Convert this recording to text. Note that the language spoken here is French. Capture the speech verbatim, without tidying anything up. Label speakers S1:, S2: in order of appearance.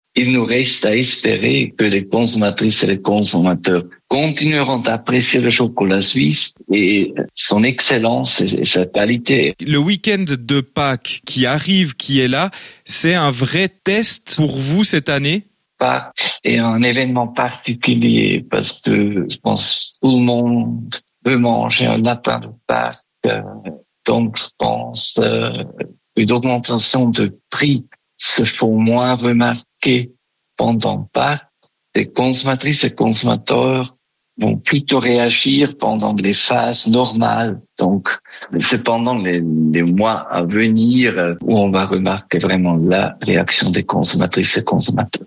S1: il nous reste à espérer que les consommatrices et les consommateurs continueront à apprécier le chocolat suisse et son excellence et sa qualité.
S2: Le week-end de Pâques qui arrive, qui est là, c'est un vrai test pour vous cette année?
S1: Pâques est un événement particulier parce que je pense que tout le monde veut manger un lapin de Pâques. Donc je pense euh, une augmentation de prix se font moins remarquer pendant Pâques. Les consommatrices et consommateurs vont plutôt réagir pendant les phases normales. Donc, c'est pendant les, les mois à venir où on va remarquer vraiment la réaction des consommatrices et consommateurs.